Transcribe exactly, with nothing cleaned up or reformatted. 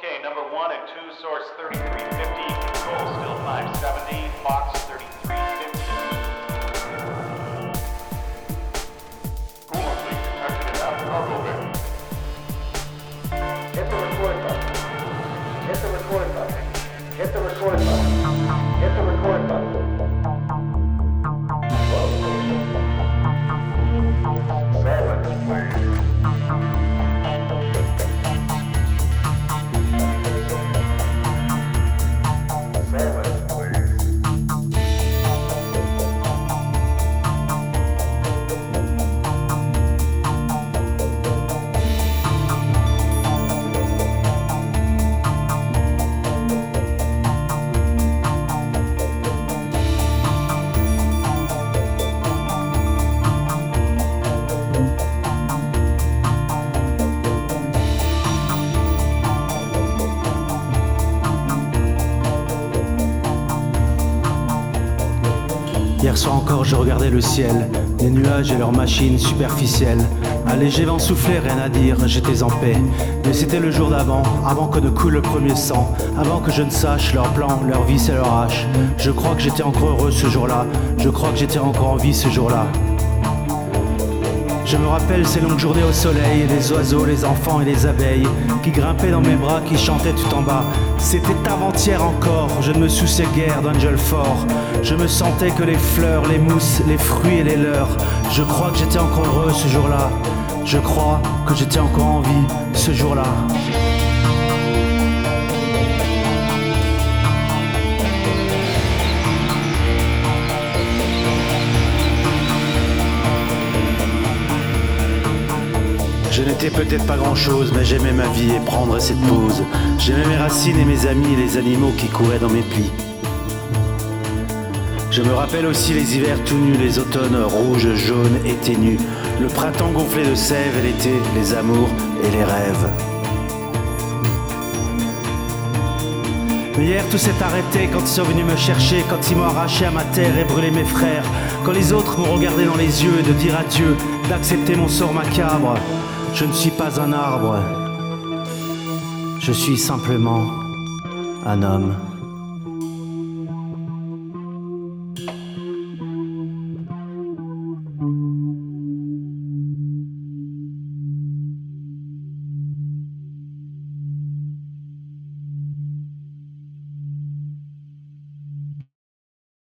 Okay, number one and two, source thirty-three fifty, control still five seventy, Fox thirty-three fifty. Coolant leak detected at cargo bay. Hit the record button. Hit the record button. Hit the record button. Hit the record button. Silence, please. Hier soir encore je regardais le ciel, les nuages et leurs machines superficielles. Un léger vent soufflait, rien à dire, j'étais en paix. Mais c'était le jour d'avant, avant que ne coule le premier sang, avant que je ne sache leur plan, leur vis et leur hache. Je crois que j'étais encore heureux ce jour-là, je crois que j'étais encore en vie ce jour-là. Je me rappelle ces longues journées au soleil, les oiseaux, les enfants et les abeilles qui grimpaient dans mes bras, qui chantaient tout en bas. C'était avant-hier encore, je ne me souciais guère d'Angel Fort. Je me sentais que les fleurs, les mousses, les fruits et les leurs. Je crois que j'étais encore heureux ce jour-là. Je crois que j'étais encore en vie ce jour-là. Je n'étais peut-être pas grand-chose, mais j'aimais ma vie et prendre cette pause. J'aimais mes racines et mes amis et les animaux qui couraient dans mes plis. Je me rappelle aussi les hivers tout nus, les automnes rouges, jaunes et ténus, le printemps gonflé de sève et l'été, les amours et les rêves. Mais hier tout s'est arrêté quand ils sont venus me chercher, quand ils m'ont arraché à ma terre et brûlé mes frères, quand les autres m'ont regardé dans les yeux et de dire adieu, d'accepter mon sort macabre. Je ne suis pas un arbre, je suis simplement un homme.